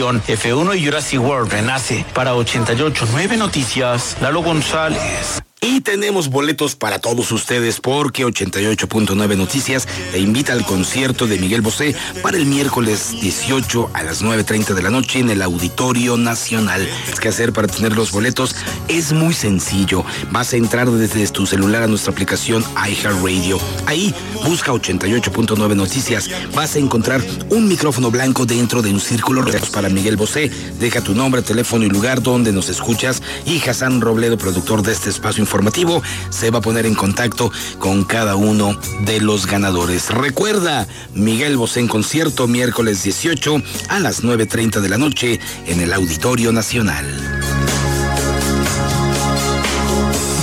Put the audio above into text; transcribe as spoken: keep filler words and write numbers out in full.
F uno y Jurassic World renace. Para ochenta y ocho punto nueve Noticias, Lalo González. Y tenemos boletos para todos ustedes porque ochenta y ocho punto nueve Noticias te invita al concierto de Miguel Bosé para el miércoles dieciocho a las nueve treinta de la noche en el Auditorio Nacional. ¿Qué hacer para tener los boletos? Es muy sencillo. Vas a entrar desde tu celular a nuestra aplicación iHeartRadio. Ahí busca ochenta y ocho punto nueve Noticias. Vas a encontrar un micrófono blanco dentro de un círculo rojo para Miguel Bosé. Deja tu nombre, teléfono y lugar donde nos escuchas y Hassan Robledo, productor de este espacio informativo, se va a poner en contacto con cada uno de los ganadores. Recuerda, Miguel Bosé en concierto miércoles dieciocho a las nueve treinta de la noche en el Auditorio Nacional.